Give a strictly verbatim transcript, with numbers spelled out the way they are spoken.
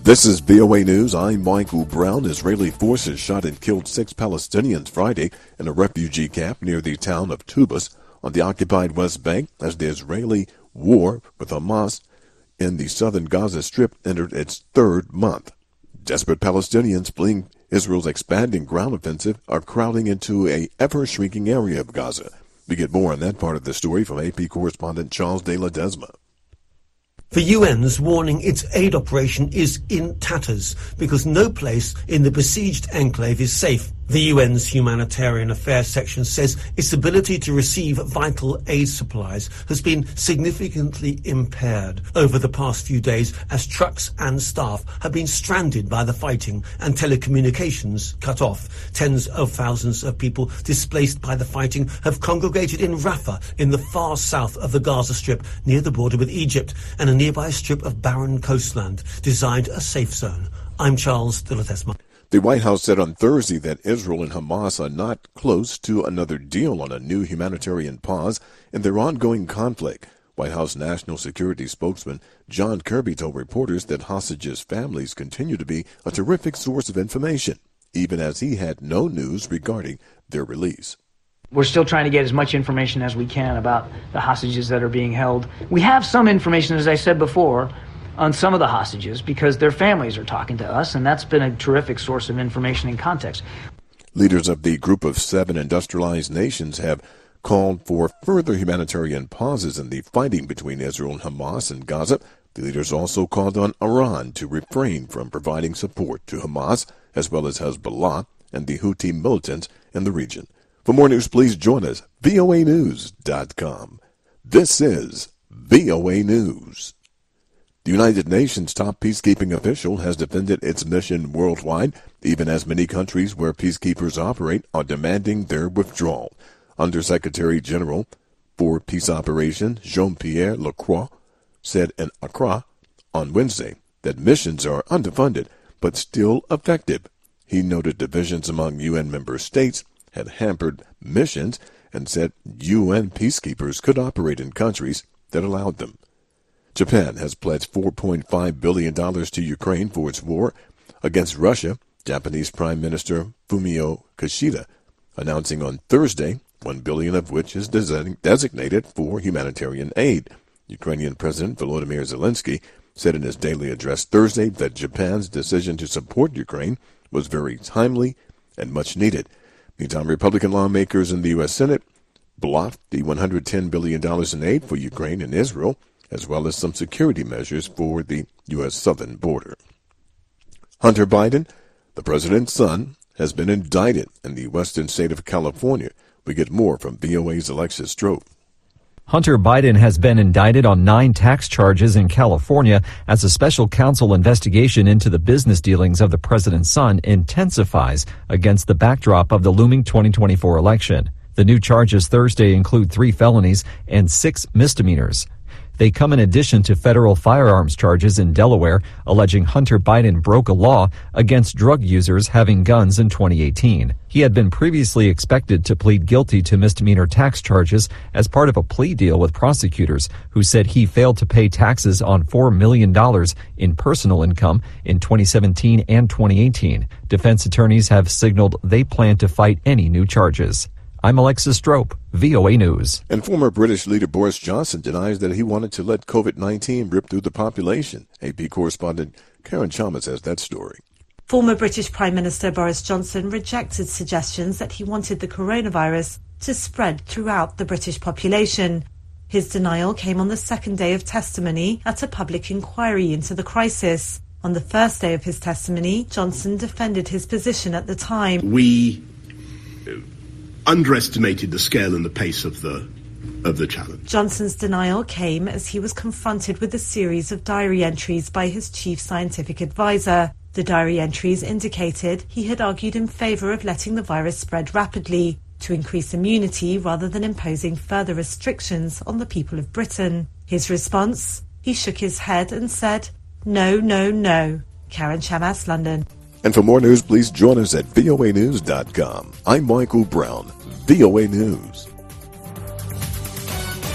This is V O A News. I'm Michael Brown. Israeli forces shot and killed six Palestinians Friday in a refugee camp near the town of Tubas on the occupied West Bank as the Israeli war with Hamas in the southern Gaza Strip entered its third month. Desperate Palestinians fleeing Israel's expanding ground offensive are crowding into a ever-shrinking area of Gaza. We get more on that part of the story from A P correspondent Charles de Ledesma. The U N's warning its aid operation is in tatters because no place in the besieged enclave is safe. The U N's Humanitarian Affairs section says its ability to receive vital aid supplies has been significantly impaired over the past few days as trucks and staff have been stranded by the fighting and telecommunications cut off. Tens of thousands of people displaced by the fighting have congregated in Rafah in the far south of the Gaza Strip near the border with Egypt and a nearby strip of barren coastland designed a safe zone. I'm Charles de Ledesma. The White House said on Thursday that Israel and Hamas are not close to another deal on a new humanitarian pause in their ongoing conflict. White House National Security spokesman John Kirby told reporters that hostages' families continue to be a terrific source of information, even as he had no news regarding their release. We're still trying to get as much information as we can about the hostages that are being held. We have some information, as I said before, on some of the hostages because their families are talking to us, and that's been a terrific source of information and context. Leaders of the Group of Seven Industrialized Nations have called for further humanitarian pauses in the fighting between Israel and Hamas in Gaza. The leaders also called on Iran to refrain from providing support to Hamas, as well as Hezbollah and the Houthi militants in the region. For more news, please join us, V O A news dot com. This is V O A News. The United Nations top peacekeeping official has defended its mission worldwide, even as many countries where peacekeepers operate are demanding their withdrawal. Undersecretary General for Peace Operations Jean-Pierre Lacroix said in Accra on Wednesday that missions are underfunded but still effective. He noted divisions among U N member states had hampered missions and said U N peacekeepers could operate in countries that allowed them. Japan has pledged four point five billion dollars to Ukraine for its war against Russia, Japanese Prime Minister Fumio Kishida announcing on Thursday one billion dollars of which is designated for humanitarian aid. Ukrainian President Volodymyr Zelensky said in his daily address Thursday that Japan's decision to support Ukraine was very timely and much needed. Meantime, Republican lawmakers in the U S Senate blocked the one hundred ten billion dollars in aid for Ukraine and Israel, as well as some security measures for the U S southern border. Hunter Biden, the president's son, has been indicted in the western state of California. We get more from V O A's Alexis Strope. Hunter Biden has been indicted on nine tax charges in California as a special counsel investigation into the business dealings of the president's son intensifies against the backdrop of the looming twenty twenty-four election. The new charges Thursday include three felonies and six misdemeanors. They come in addition to federal firearms charges in Delaware, alleging Hunter Biden broke a law against drug users having guns in twenty eighteen. He had been previously expected to plead guilty to misdemeanor tax charges as part of a plea deal with prosecutors who said he failed to pay taxes on four million dollars in personal income in twenty seventeen and twenty eighteen. Defense attorneys have signaled they plan to fight any new charges. I'm Alexis Strope, V O A News. And former British leader Boris Johnson denies that he wanted to let COVID nineteen rip through the population. A P correspondent Karen Chalmers has that story. Former British Prime Minister Boris Johnson rejected suggestions that he wanted the coronavirus to spread throughout the British population. His denial came on the second day of testimony at a public inquiry into the crisis. On the first day of his testimony, Johnson defended his position at the time. We underestimated the scale and the pace of the of the challenge. Johnson's denial came as he was confronted with a series of diary entries by his chief scientific advisor. The diary entries indicated he had argued in favour of letting the virus spread rapidly to increase immunity rather than imposing further restrictions on the people of Britain. His response? He shook his head and said, "No, no, no." Karen Chamas, London. And for more news, please join us at V O A news dot com. I'm Michael Brown, V O A News.